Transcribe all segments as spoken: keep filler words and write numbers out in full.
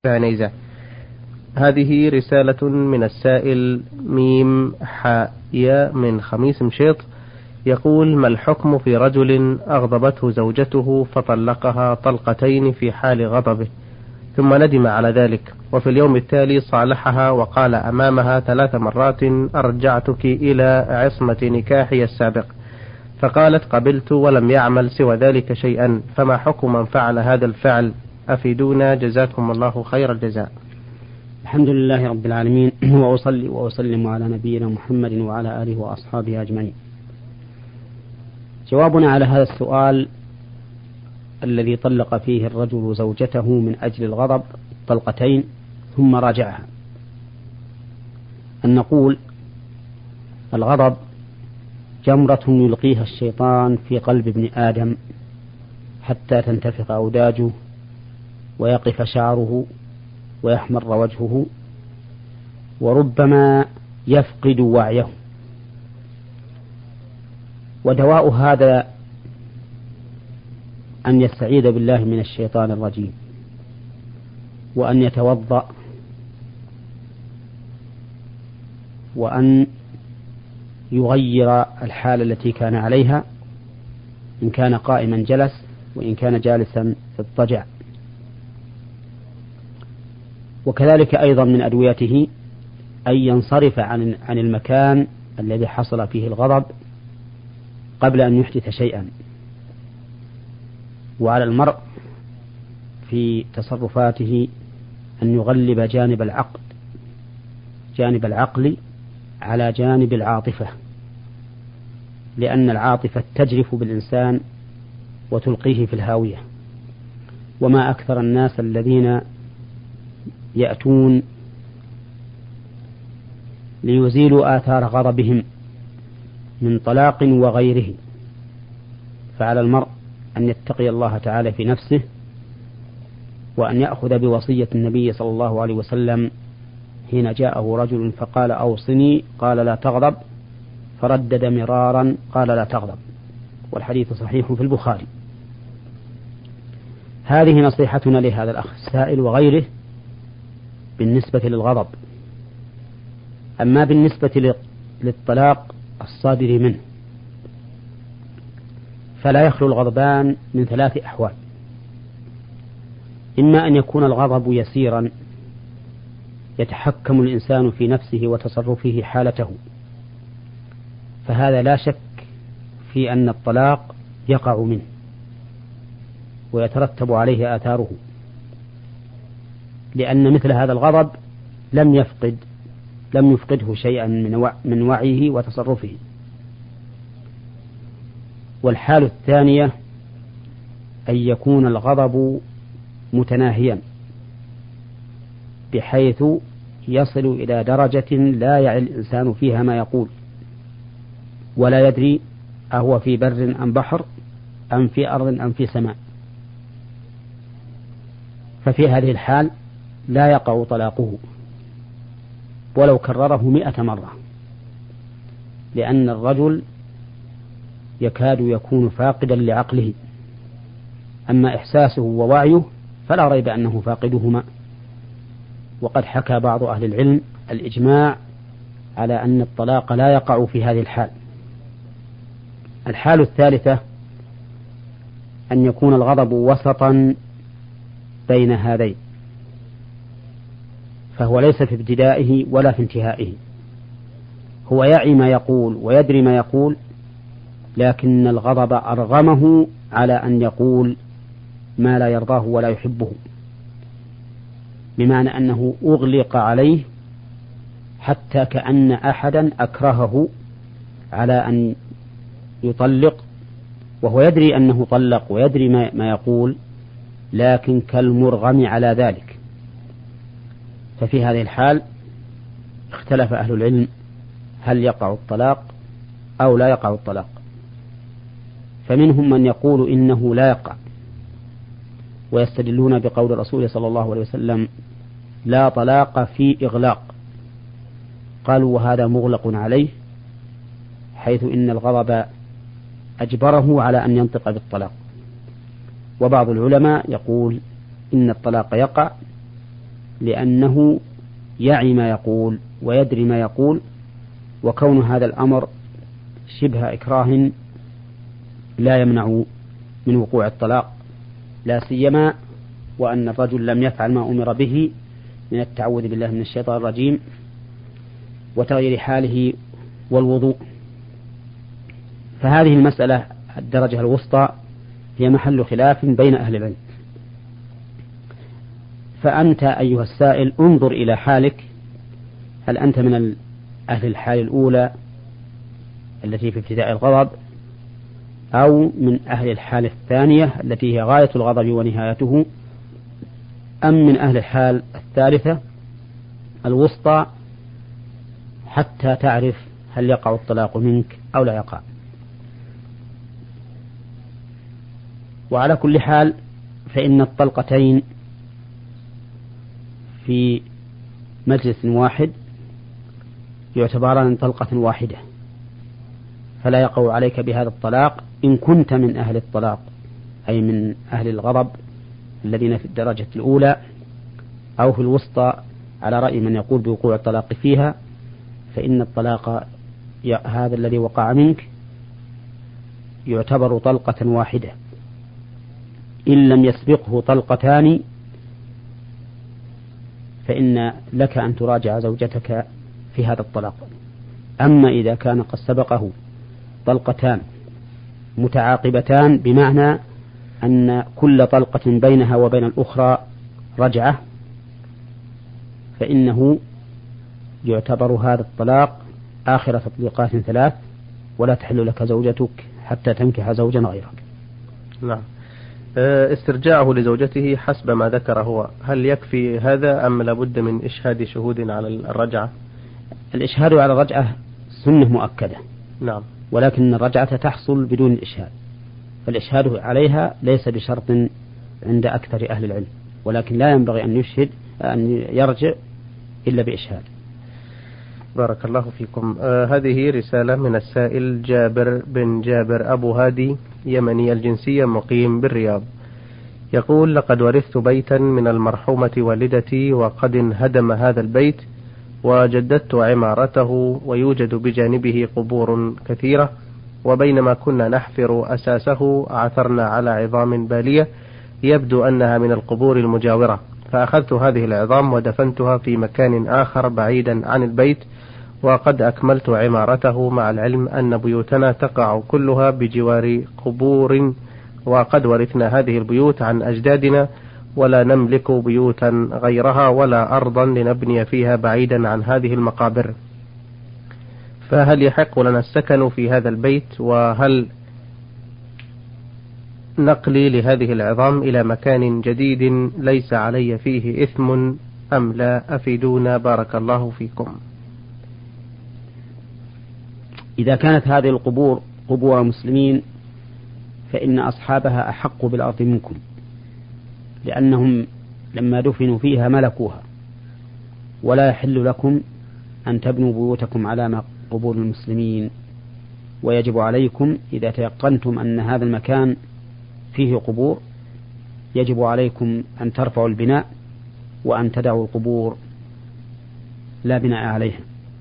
عنيزة. هذه رسالة من السائل ميم حاء ياء من خميس مشيط، يقول: ما الحكم في رجل أغضبته زوجته فطلقها طلقتين في حال غضبه، ثم ندم على ذلك، وفي اليوم التالي صالحها وقال أمامها ثلاث مرات: أرجعتك إلى عصمة نكاحي السابق، فقالت قبلت، ولم يعمل سوى ذلك شيئا، فما حكم من فعل هذا الفعل؟ أفيدونا جزاكم الله خير الجزاء. الحمد لله رب العالمين، وأصلي وأسلم على نبينا محمد وعلى آله وأصحابه أجمعين. جوابنا على هذا السؤال الذي طلق فيه الرجل زوجته من أجل الغضب طلقتين ثم راجعها، أن نقول: الغضب جمرة يلقيها الشيطان في قلب ابن آدم حتى تنتفخ أوداجه ويقف شعره ويحمر وجهه، وربما يفقد وعيه. ودواء هذا أن يستعيذ بالله من الشيطان الرجيم، وأن يتوضأ، وأن يغير الحالة التي كان عليها، إن كان قائما جلس، وإن كان جالسا اضطجع. وكذلك أيضا من أدويته أن ينصرف عن عن المكان الذي حصل فيه الغضب قبل أن يحدث شيئا. وعلى المرء في تصرفاته أن يغلب جانب العقل جانب العقل على جانب العاطفة، لأن العاطفة تجرف بالإنسان وتلقيه في الهاوية. وما أكثر الناس الذين يأتون ليزيلوا آثار غضبهم من طلاق وغيره. فعلى المرء أن يتقي الله تعالى في نفسه، وأن يأخذ بوصية النبي صلى الله عليه وسلم حين جاءه رجل فقال: أوصني، قال: لا تغضب، فردد مرارا قال: لا تغضب، والحديث صحيح في البخاري. هذه نصيحتنا لهذا الأخ السائل وغيره بالنسبة للغضب. أما بالنسبة للطلاق الصادر منه، فلا يخلو الغضبان من ثلاث أحوال: إما أن يكون الغضب يسيرا يتحكم الإنسان في نفسه وتصرفه حالته، فهذا لا شك في أن الطلاق يقع منه ويترتب عليه آثاره، لأن مثل هذا الغضب لم يفقد لم يفقده شيئا من وعيه وتصرفه. والحالة الثانية أن يكون الغضب متناهيا بحيث يصل إلى درجة لا يعي الإنسان فيها ما يقول، ولا يدري أهو في بر أم بحر أم في أرض أم في سماء. ففي هذه الحال لا يقع طلاقه ولو كرره مئة مرة، لأن الرجل يكاد يكون فاقدا لعقله. أما إحساسه ووعيه فلا ريب أنه فاقدهما. وقد حكى بعض أهل العلم الإجماع على أن الطلاق لا يقع في هذه الحال. الحال الثالثة أن يكون الغضب وسطا بين هذين، فهو ليس في ابتدائه ولا في انتهائه، هو يعي ما يقول ويدري ما يقول، لكن الغضب أرغمه على أن يقول ما لا يرضاه ولا يحبه، بمعنى أنه أغلق عليه حتى كأن أحدا أكرهه على أن يطلق، وهو يدري أنه طلق ويدري ما يقول، لكن كالمرغم على ذلك. ففي هذه الحال اختلف أهل العلم هل يقع الطلاق أو لا يقع الطلاق. فمنهم من يقول إنه لا يقع، ويستدلون بقول الرسول صلى الله عليه وسلم: لا طلاق في إغلاق. قالوا: وهذا مغلق عليه، حيث إن الغضب أجبره على أن ينطق بالطلاق. وبعض العلماء يقول إن الطلاق يقع لأنه يعي ما يقول ويدري ما يقول، وكون هذا الأمر شبه إكراه لا يمنع من وقوع الطلاق، لا سيما وأن الرجل لم يفعل ما أمر به من التعوذ بالله من الشيطان الرجيم وتغيير حاله والوضوء. فهذه المسألة الدرجة الوسطى هي محل خلاف بين أهل العلم. فأنت أيها السائل انظر إلى حالك، هل أنت من أهل الحال الأولى التي في ابتداء الغضب، أو من أهل الحال الثانية التي هي غاية الغضب ونهايته، أم من أهل الحال الثالثة الوسطى، حتى تعرف هل يقع الطلاق منك أو لا يقع. وعلى كل حال فإن الطلقتين في مجلس واحد يعتبران طلقة واحدة، فلا يقع عليك بهذا الطلاق إن كنت من أهل الطلاق، أي من أهل الغضب الذين في الدرجة الأولى أو في الوسطى على رأي من يقول بوقوع الطلاق فيها، فإن الطلاق هذا الذي وقع منك يعتبر طلقة واحدة إن لم يسبقه طلقتان، فإن لك أن تراجع زوجتك في هذا الطلاق. أما إذا كان قد سبقه طلقتان متعاقبتان، بمعنى أن كل طلقة بينها وبين الأخرى رجعة، فإنه يعتبر هذا الطلاق آخر تطليقات ثلاث، ولا تحل لك زوجتك حتى تنكح زوجا غيرك. نعم. استرجاعه لزوجته حسب ما ذكر هو، هل يكفي هذا أم لابد من إشهاد شهود على الرجعة؟ الإشهاد على الرجعة سنة مؤكدة. نعم. ولكن الرجعة تحصل بدون الإشهاد، فالإشهاد عليها ليس بشرط عند أكثر أهل العلم، ولكن لا ينبغي أن يشهد أن يرجع إلا بإشهاد. بارك الله فيكم. آه هذه رسالة من السائل جابر بن جابر أبو هادي، يمني الجنسية، مقيم بالرياض. يقول: لقد ورثت بيتا من المرحومة والدتي، وقد انهدم هذا البيت وجددت عمارته، ويوجد بجانبه قبور كثيرة، وبينما كنا نحفر أساسه عثرنا على عظام بالية يبدو أنها من القبور المجاورة، فأخذت هذه العظام ودفنتها في مكان آخر بعيدا عن البيت، وقد أكملت عمارته، مع العلم أن بيوتنا تقع كلها بجوار قبور، وقد ورثنا هذه البيوت عن أجدادنا، ولا نملك بيوتا غيرها ولا أرضا لنبني فيها بعيدا عن هذه المقابر، فهل يحق لنا السكن في هذا البيت؟ وهل نقلي لهذه العظام إلى مكان جديد ليس علي فيه إثم أم لا؟ أفيدونا بارك الله فيكم. إذا كانت هذه القبور قبور مسلمين فإن أصحابها أحق بالأرض منكم، لأنهم لما دفنوا فيها ملكوها، ولا يحل لكم أن تبنوا بيوتكم على قبور المسلمين. ويجب عليكم إذا تيقنتم أن هذا المكان فيه قبور، يجب عليكم أن ترفعوا البناء وأن تدعوا القبور لا بناء عليها.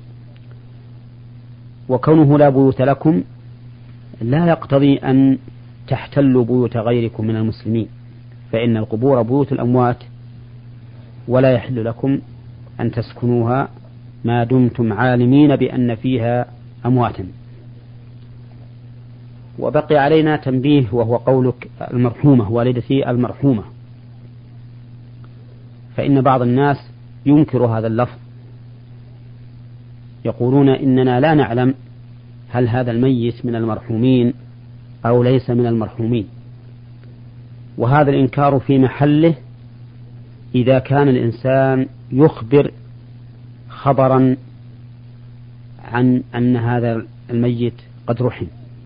وكونه لا بيوت لكم لا يقتضي أن تحتلوا بيوت غيركم من المسلمين، فإن القبور بيوت الأموات، ولا يحل لكم أن تسكنوها ما دمتم عالمين بأن فيها أمواتا. وبقي علينا تنبيه، وهو قولك المرحومة والدتي المرحومة، فإن بعض الناس ينكر هذا اللفظ، يقولون إننا لا نعلم هل هذا الميت من المرحومين أو ليس من المرحومين، وهذا الإنكار في محله إذا كان الإنسان يخبر خبرا عن أن هذا الميت قد رحم،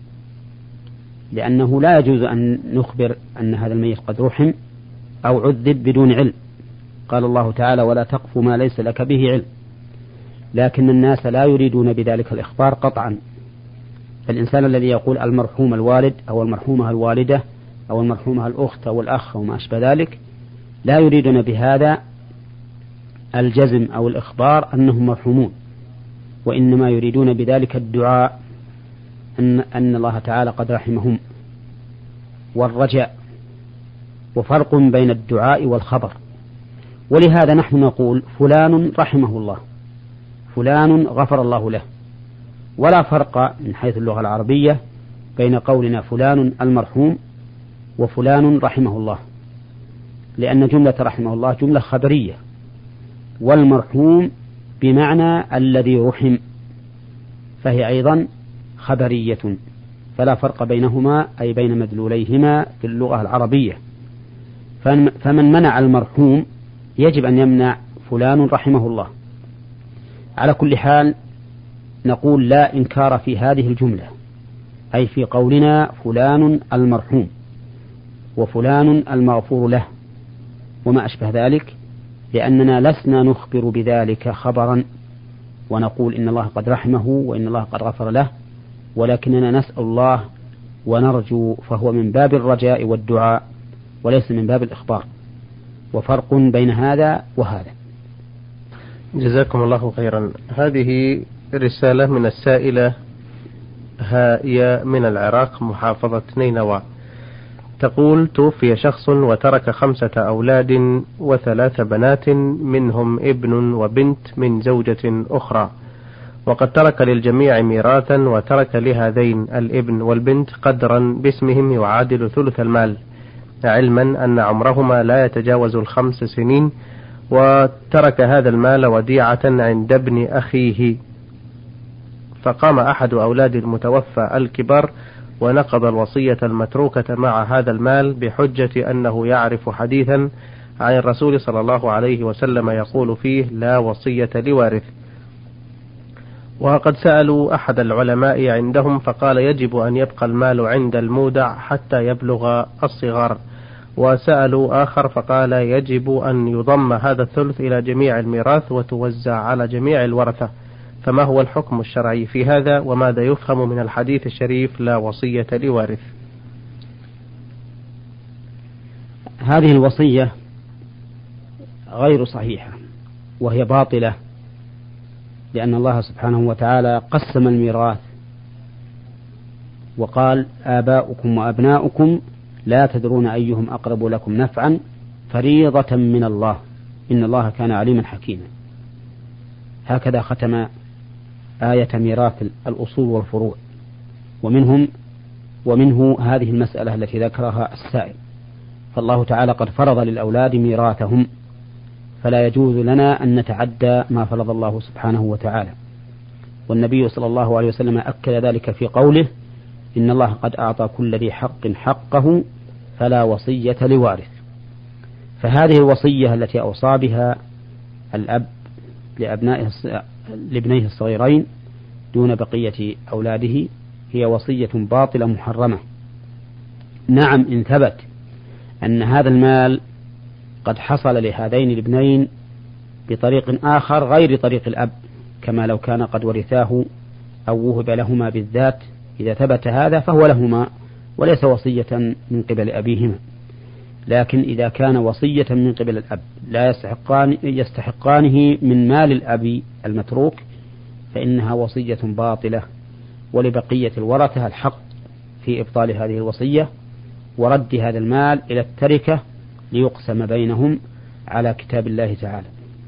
لأنه لا يجوز أن نخبر أن هذا الميت قد رحم أو عذب بدون علم. قال الله تعالى: ولا تقف ما ليس لك به علم. لكن الناس لا يريدون بذلك الإخبار قطعا، فالإنسان الذي يقول المرحوم الوالد أو المرحومة الوالدة أو المرحومة الأخت أو الأخ أو ما أشبه ذلك لا يريدون بهذا الجزم أو الإخبار أنهم مرحومون، وإنما يريدون بذلك الدعاء أن, أن الله تعالى قد رحمهم والرجاء، وفرق بين الدعاء والخبر. ولهذا نحن نقول فلان رحمه الله، فلان غفر الله له، ولا فرق من حيث اللغة العربية بين قولنا فلان المرحوم وفلان رحمه الله، لأن جملة رحمه الله جملة خبرية، والمرحوم بمعنى الذي رحم، فهي أيضا خبرية، فلا فرق بينهما أي بين مدلوليهما في اللغة العربية. فمن منع المرحوم يجب أن يمنع فلان رحمه الله. على كل حال نقول لا إنكار في هذه الجملة، أي في قولنا فلان المرحوم وفلان المغفور له وما أشبه ذلك، لأننا لسنا نخبر بذلك خبرا ونقول إن الله قد رحمه وإن الله قد غفر له، ولكننا نسأل الله ونرجو، فهو من باب الرجاء والدعاء وليس من باب الإخبار، وفرق بين هذا وهذا. جزاكم الله خيرا. هذه رسالة من السائلة هائية من العراق محافظة نينوى، تقول: توفي شخص وترك خمسة أولاد وثلاث بنات منهم ابن وبنت من زوجة أخرى، وقد ترك للجميع ميراثا، وترك لهذين الابن والبنت قدرا باسمهم يعادل ثلث المال، علما أن عمرهما لا يتجاوز الخمس سنين، وترك هذا المال وديعة عند ابن أخيه. فقام أحد أولاد المتوفى الكبار ونقض الوصية المتروكة مع هذا المال بحجة أنه يعرف حديثا عن الرسول صلى الله عليه وسلم يقول فيه: لا وصية لوارث. وقد سألوا أحد العلماء عندهم فقال: يجب أن يبقى المال عند المودع حتى يبلغ الصغار. وسألوا آخر فقال: يجب أن يضم هذا الثلث إلى جميع الميراث وتوزع على جميع الورثة. فما هو الحكم الشرعي في هذا، وماذا يفهم من الحديث الشريف لا وصية لوارث؟ هذه الوصية غير صحيحة وهي باطلة، لأن الله سبحانه وتعالى قسم الميراث وقال: آباؤكم وأبناؤكم لا تدرون أيهم أقرب لكم نفعا فريضة من الله إن الله كان عليما حكيما. هكذا ختم آية ميراث الأصول والفروع، ومنهم ومنه هذه المسألة التي ذكرها السائل. فالله تعالى قد فرض للأولاد ميراثهم، فلا يجوز لنا أن نتعدى ما فرض الله سبحانه وتعالى. والنبي صلى الله عليه وسلم أكد ذلك في قوله: إن الله قد أعطى كل ذي حق حقه فلا وصية لوارث. فهذه الوصية التي أوصى بها الأب لأبنائه لابنيه الصغيرين دون بقية أولاده هي وصية باطلة محرمة. نعم، إن ثبت أن هذا المال قد حصل لهذين الابنين بطريق آخر غير طريق الأب، كما لو كان قد ورثاه أو وهب لهما بالذات، إذا ثبت هذا فهو لهما وليس وصية من قبل أبيهما. لكن إذا كان وصية من قبل الأب لا يستحقان يستحقانه من مال الأب المتروك فإنها وصية باطلة، ولبقية الورثة الحق في إبطال هذه الوصية ورد هذا المال إلى التركة ليقسم بينهم على كتاب الله تعالى.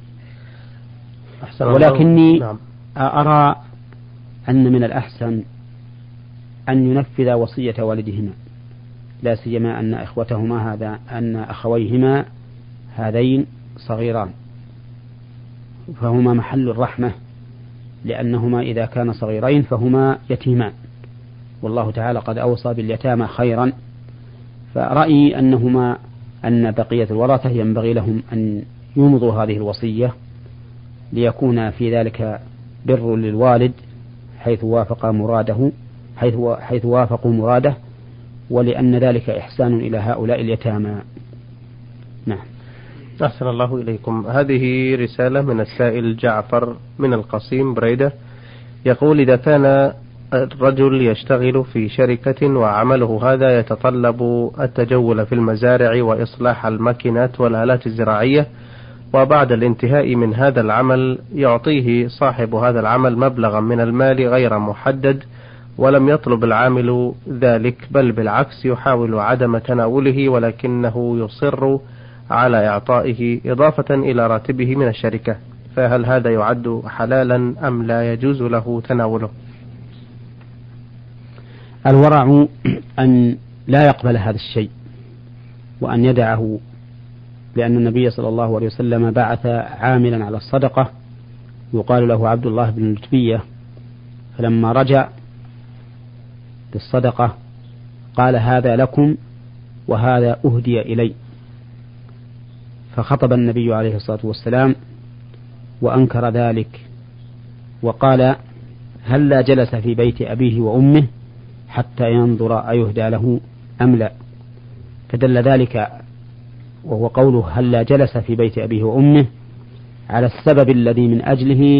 ولكني نعم. أرى أن من الأحسن أن ينفذ وصية والدهما، لا سيما أن إخوتهما هذا أن أخويهما هذين صغيران، فهما محل الرحمة، لأنهما إذا كان صغيرين فهما يتيمان، والله تعالى قد أوصى باليتامى خيرا. فرأيي أنهما أن بقية الورثة ينبغي لهم أن يمضوا هذه الوصية ليكون في ذلك بر للوالد حيث وافق مراده حيث حيث وافقوا مراده، ولأن ذلك إحسان إلى هؤلاء اليتامى. نعم. أحسن الله إليكم. هذه رسالة من السائل جعفر من القصيم بريدة، يقول: إذا كان الرجل يشتغل في شركة وعمله هذا يتطلب التجول في المزارع وإصلاح الماكينات والآلات الزراعية، وبعد الانتهاء من هذا العمل يعطيه صاحب هذا العمل مبلغا من المال غير محدد، ولم يطلب العامل ذلك، بل بالعكس يحاول عدم تناوله، ولكنه يصر على إعطائه إضافة إلى راتبه من الشركة، فهل هذا يعد حلالا أم لا يجوز له تناوله؟ الورع أن لا يقبل هذا الشيء وأن يدعه، لأن النبي صلى الله عليه وسلم بعث عاملا على الصدقة يقال له عبد الله بن لتبية، فلما رجع بالصدقة قال هذا لكم وهذا أهدي إلي، فخطب النبي عليه الصلاة والسلام وأنكر ذلك وقال هلا جلس في بيت أبيه وأمه حتى ينظر أيهدى له أم لا، فدل ذلك وهو قوله هلا جلس في بيت أبيه وأمه على السبب الذي من أجله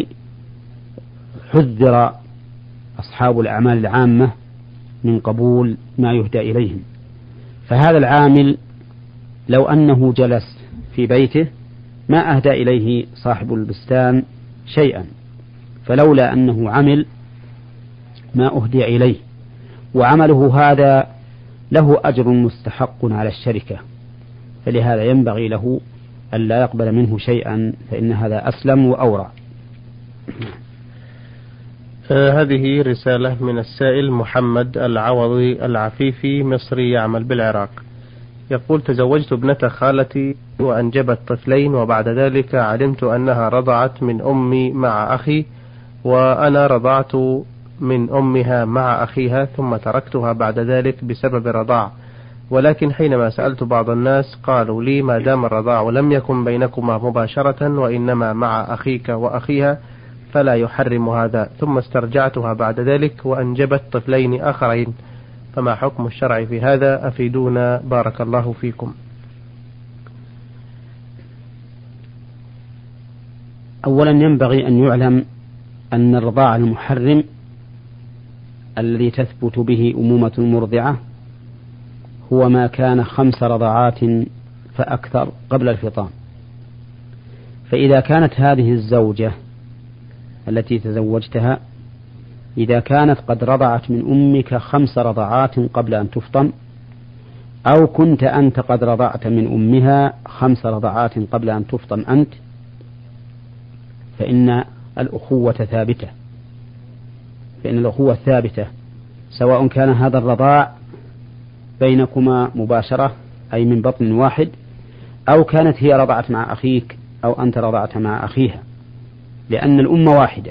حذر أصحاب الأعمال العامة من قبول ما يهدى إليهم. فهذا العامل لو أنه جلس في بيته ما أهدى إليه صاحب البستان شيئا، فلولا أنه عمل ما أهدي إليه، وعمله هذا له أجر مستحق على الشركة، فلهذا ينبغي له أن لا يقبل منه شيئا، فإن هذا أسلم وأورع. آه هذه رسالة من السائل محمد العوضي العفيفي، مصري يعمل بالعراق، يقول تزوجت ابنة خالتي وأنجبت طفلين، وبعد ذلك علمت أنها رضعت من أمي مع أخي، وأنا رضعت من أمها مع أخيها، ثم تركتها بعد ذلك بسبب الرضاع، ولكن حينما سألت بعض الناس قالوا لي ما دام الرضاع لم يكن بينكما مباشرة وإنما مع أخيك وأخيها فلا يحرم هذا، ثم استرجعتها بعد ذلك وأنجبت طفلين آخرين، فما حكم الشرع في هذا؟ أفيدونا بارك الله فيكم. أولا ينبغي أن يعلم أن الرضاع المحرم الذي تثبت به أمومة المرضعة هو ما كان خمس رضعات فأكثر قبل الفطام، فإذا كانت هذه الزوجة التي تزوجتها إذا كانت قد رضعت من أمك خمس رضعات قبل أن تفطم، أو كنت أنت قد رضعت من أمها خمس رضعات قبل أن تفطم أنت، فإن الأخوة ثابتة فإن الأخوة ثابتة سواء كان هذا الرضاع بينكما مباشرة أي من بطن واحد، أو كانت هي رضعت مع أخيك أو أنت رضعت مع أخيها، لأن الأمة واحدة،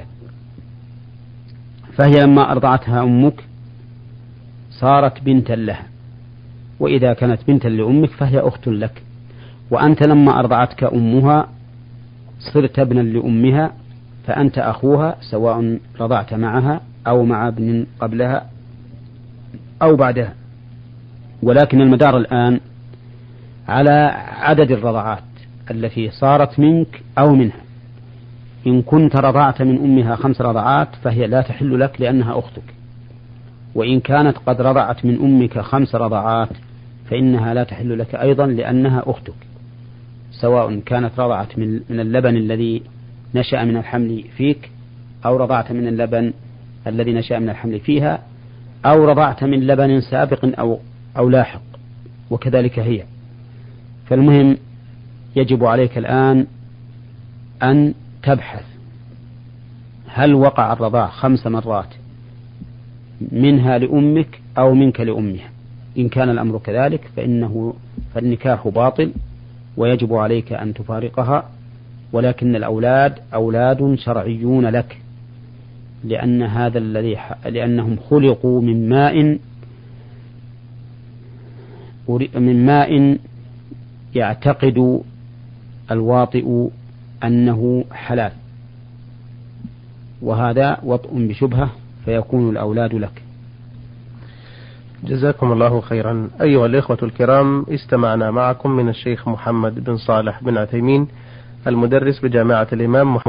فهي لما أرضعتها أمك صارت بنتا لها، وإذا كانت بنتا لأمك فهي أخت لك، وأنت لما أرضعتك أمها صرت ابنا لأمها، فأنت أخوها سواء رضعت معها أو مع ابن قبلها أو بعدها، ولكن المدار الآن على عدد الرضعات التي صارت منك أو منها. إن كنت رضعت من أمها خمس رضعات فهي لا تحل لك لأنها أختك، وإن كانت قد رضعت من أمك خمس رضعات فإنها لا تحل لك أيضا لأنها أختك، سواء كانت رضعت من اللبن الذي نشأ من الحمل فيك، أو رضعت من اللبن الذي نشأ من الحمل فيها، أو رضعت من لبن سابق أو أو لاحق، وكذلك هي. فالمهم يجب عليك الآن أن تبحث هل وقع الرضاع خمس مرات منها لأمك أو منك لأمها. إن كان الأمر كذلك فإنه فالنكاح باطل ويجب عليك أن تفارقها، ولكن الأولاد أولاد شرعيون لك، لأن هذا الذي لأنهم خلقوا من ماء من ماء يعتقد الواطئ أنه حلال، وهذا وطء بشبهة فيكون الأولاد لك. جزاكم الله خيرا. أيها الإخوة الكرام، استمعنا معكم من الشيخ محمد بن صالح بن عثيمين المدرس بجامعة الإمام محمد